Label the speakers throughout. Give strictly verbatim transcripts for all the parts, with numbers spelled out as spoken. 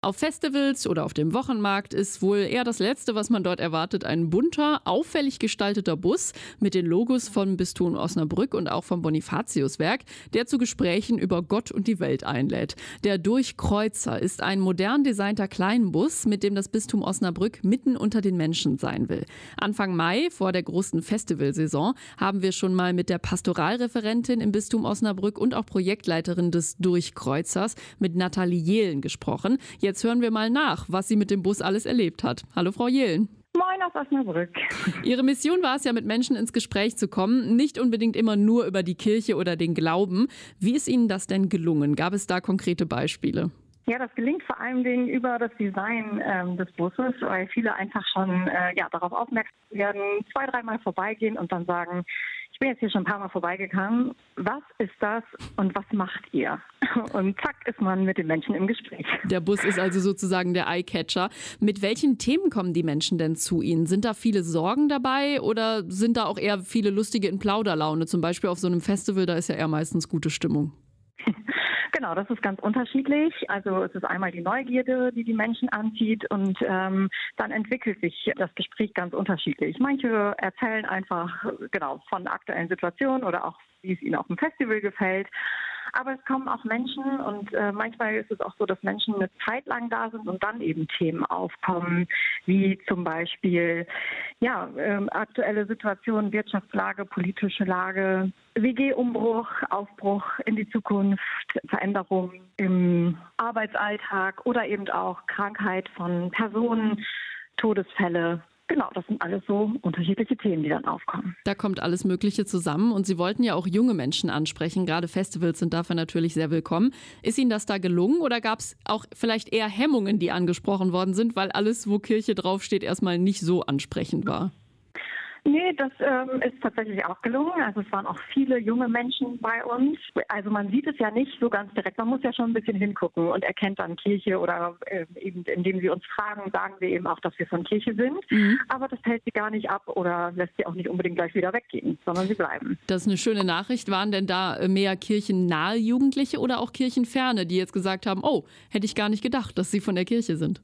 Speaker 1: Auf Festivals oder auf dem Wochenmarkt ist wohl eher das Letzte, was man dort erwartet, ein bunter, auffällig gestalteter Bus mit den Logos vom Bistum Osnabrück und auch vom Bonifatiuswerk, der zu Gesprächen über Gott und die Welt einlädt. Der Durchkreuzer ist ein modern designter Kleinbus, mit dem das Bistum Osnabrück mitten unter den Menschen sein will. Anfang Mai, vor der großen Festivalsaison, haben wir schon mal mit der Pastoralreferentin im Bistum Osnabrück und auch Projektleiterin des Durchkreuzers, mit Nathalie Jehlen, gesprochen. Jetzt hören wir mal nach, was sie mit dem Bus alles erlebt hat. Hallo Frau Jehlen.
Speaker 2: Moin aus Osnabrück.
Speaker 1: Ihre Mission war es ja, mit Menschen ins Gespräch zu kommen, nicht unbedingt immer nur über die Kirche oder den Glauben. Wie ist Ihnen das denn gelungen? Gab es da konkrete Beispiele?
Speaker 2: Ja, das gelingt vor allem Dingen über das Design ähm, des Busses, weil viele einfach schon äh, ja, darauf aufmerksam werden, zwei, dreimal vorbeigehen und dann sagen, ich bin jetzt hier schon ein paar Mal vorbeigegangen, was ist das und was macht ihr? Und zack ist man mit den Menschen im Gespräch.
Speaker 1: Der Bus ist also sozusagen der Eyecatcher. Mit welchen Themen kommen die Menschen denn zu Ihnen? Sind da viele Sorgen dabei oder sind da auch eher viele lustige in Plauderlaune? Zum Beispiel auf so einem Festival, da ist ja eher meistens gute Stimmung.
Speaker 2: Genau, das ist ganz unterschiedlich. Also es ist einmal die Neugierde, die die Menschen anzieht und ähm, dann entwickelt sich das Gespräch ganz unterschiedlich. Manche erzählen einfach genau von aktuellen Situationen oder auch, wie es ihnen auf dem Festival gefällt. Aber es kommen auch Menschen und äh, manchmal ist es auch so, dass Menschen eine Zeit lang da sind und dann eben Themen aufkommen, wie zum Beispiel ja, äh, aktuelle Situationen, Wirtschaftslage, politische Lage, W G-Umbruch, Aufbruch in die Zukunft, Veränderungen im Arbeitsalltag oder eben auch Krankheit von Personen, Todesfälle. Genau, das sind alles so unterschiedliche Themen, die dann aufkommen.
Speaker 1: Da kommt alles Mögliche zusammen und Sie wollten ja auch junge Menschen ansprechen. Gerade Festivals sind dafür natürlich sehr willkommen. Ist Ihnen das da gelungen oder gab es auch vielleicht eher Hemmungen, die angesprochen worden sind, weil alles, wo Kirche draufsteht, erstmal nicht so ansprechend war?
Speaker 2: Nee, das ähm, ist tatsächlich auch gelungen. Also es waren auch viele junge Menschen bei uns. Also man sieht es ja nicht so ganz direkt. Man muss ja schon ein bisschen hingucken und erkennt dann Kirche oder äh, eben indem sie uns fragen, sagen wir eben auch, dass wir von Kirche sind. Mhm. Aber das hält sie gar nicht ab oder lässt sie auch nicht unbedingt gleich wieder weggehen, sondern sie bleiben.
Speaker 1: Das ist eine schöne Nachricht. Waren denn da mehr kirchennahe Jugendliche oder auch kirchenferne, die jetzt gesagt haben, oh, hätte ich gar nicht gedacht, dass sie von der Kirche sind?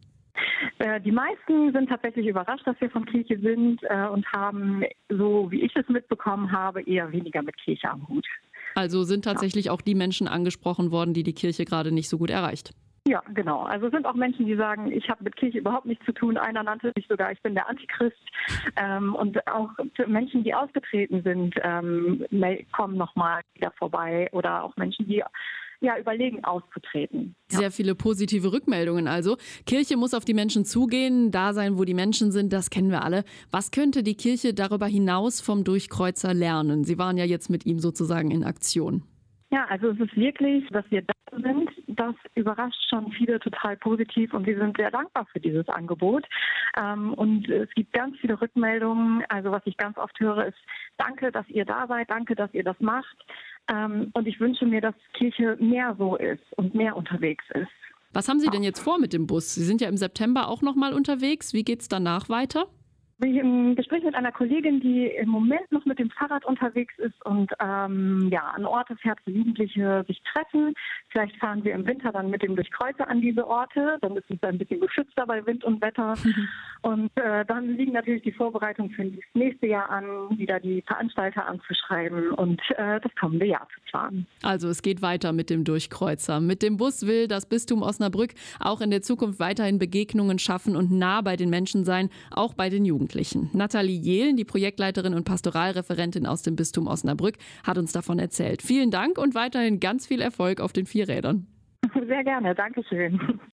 Speaker 2: Die meisten sind tatsächlich überrascht, dass wir von Kirche sind äh, und haben, so wie ich es mitbekommen habe, eher weniger mit Kirche am Hut.
Speaker 1: Also sind tatsächlich ja auch die Menschen angesprochen worden, die die Kirche gerade nicht so gut erreicht?
Speaker 2: Ja, genau. Also es sind auch Menschen, die sagen, ich habe mit Kirche überhaupt nichts zu tun. Einer nannte sich sogar, ich bin der Antichrist. Ähm, und auch Menschen, die ausgetreten sind, ähm, kommen nochmal wieder vorbei. Oder auch Menschen, die ja überlegen, auszutreten.
Speaker 1: Ja. Sehr viele positive Rückmeldungen also. Kirche muss auf die Menschen zugehen, da sein, wo die Menschen sind, das kennen wir alle. Was könnte die Kirche darüber hinaus vom Durchkreuzer lernen? Sie waren ja jetzt mit ihm sozusagen in Aktion.
Speaker 2: Ja, also es ist wirklich, dass wir da sind, das überrascht schon viele total positiv und wir sind sehr dankbar für dieses Angebot. Ähm, und es gibt ganz viele Rückmeldungen. Also was ich ganz oft höre ist, danke, dass ihr da seid, danke, dass ihr das macht. Ähm, und ich wünsche mir, dass Kirche mehr so ist und mehr unterwegs ist.
Speaker 1: Was haben Sie denn jetzt vor mit dem Bus? Sie sind ja im September auch noch mal unterwegs. Wie geht's danach weiter?
Speaker 2: Bin ich im Gespräch mit einer Kollegin, die im Moment noch mit dem Fahrrad unterwegs ist und ähm, ja, an Orte fährt, wo Jugendliche sich treffen. Vielleicht fahren wir im Winter dann mit dem Durchkreuzer an diese Orte. Dann ist es ein bisschen geschützter bei Wind und Wetter. Mhm. Und äh, dann liegen natürlich die Vorbereitungen für das nächste Jahr an, wieder die Veranstalter anzuschreiben und äh, das kommende Jahr zu planen.
Speaker 1: Also es geht weiter mit dem Durchkreuzer. Mit dem Bus will das Bistum Osnabrück auch in der Zukunft weiterhin Begegnungen schaffen und nah bei den Menschen sein, auch bei den Jugendlichen. Nathalie Jehlen, die Projektleiterin und Pastoralreferentin aus dem Bistum Osnabrück, hat uns davon erzählt. Vielen Dank und weiterhin ganz viel Erfolg auf den vier Rädern.
Speaker 2: Sehr gerne, Dankeschön.